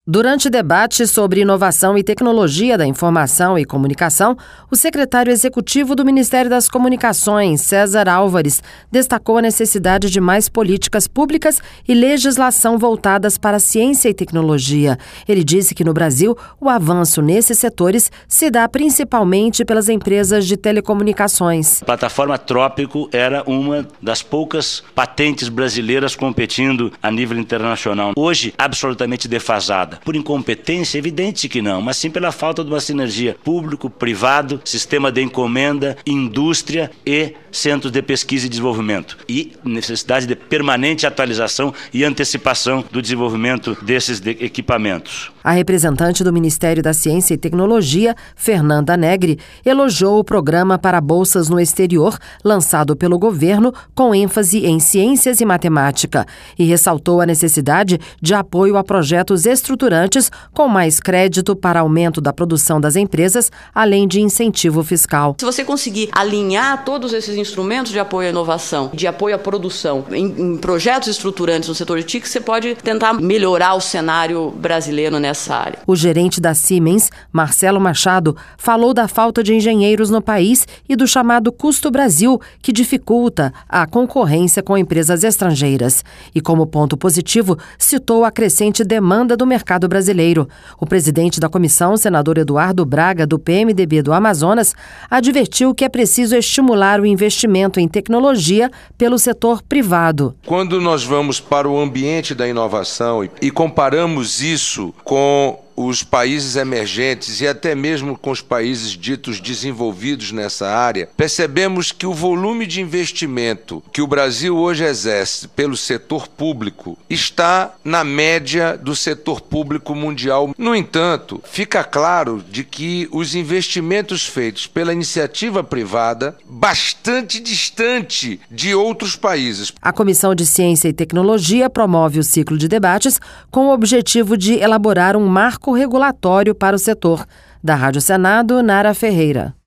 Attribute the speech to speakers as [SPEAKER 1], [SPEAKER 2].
[SPEAKER 1] Durante debate sobre inovação e tecnologia da informação e comunicação, o secretário executivo do Ministério das Comunicações, César Álvares, destacou a necessidade de mais políticas públicas e legislação voltadas para a ciência e tecnologia. Ele disse que no Brasil, o avanço nesses setores se dá principalmente pelas empresas de telecomunicações.
[SPEAKER 2] A plataforma Trópico era uma das poucas patentes brasileiras competindo a nível internacional. Hoje, absolutamente defasada. Por incompetência, evidente que não, mas sim pela falta de uma sinergia público-privado, sistema de encomenda, indústria e centros de pesquisa e desenvolvimento. E necessidade de permanente atualização e antecipação do desenvolvimento desses equipamentos.
[SPEAKER 1] A representante do Ministério da Ciência e Tecnologia, Fernanda Negri, elogiou o programa para bolsas no exterior, lançado pelo governo, com ênfase em ciências e matemática, e ressaltou a necessidade de apoio a projetos estruturantes com mais crédito para aumento da produção das empresas, além de incentivo fiscal.
[SPEAKER 3] Se você conseguir alinhar todos esses instrumentos de apoio à inovação, de apoio à produção, em projetos estruturantes no setor de TIC, você pode tentar melhorar o cenário brasileiro nessa área.
[SPEAKER 1] O gerente da Siemens, Marcelo Machado, falou da falta de engenheiros no país e do chamado custo Brasil, que dificulta a concorrência com empresas estrangeiras. E como ponto positivo, citou a crescente demanda do mercado brasileiro. O presidente da comissão, senador Eduardo Braga, do PMDB do Amazonas, advertiu que é preciso estimular o investimento em tecnologia pelo setor privado.
[SPEAKER 4] Quando nós vamos para o ambiente da inovação e comparamos isso com os países emergentes e até mesmo com os países ditos desenvolvidos nessa área, percebemos que o volume de investimento que o Brasil hoje exerce pelo setor público está na média do setor público mundial. No entanto, fica claro de que os investimentos feitos pela iniciativa privada bastante distante de outros países.
[SPEAKER 1] A Comissão de Ciência e Tecnologia promove o ciclo de debates com o objetivo de elaborar um marco regulatório para o setor. Da Rádio Senado, Nara Ferreira.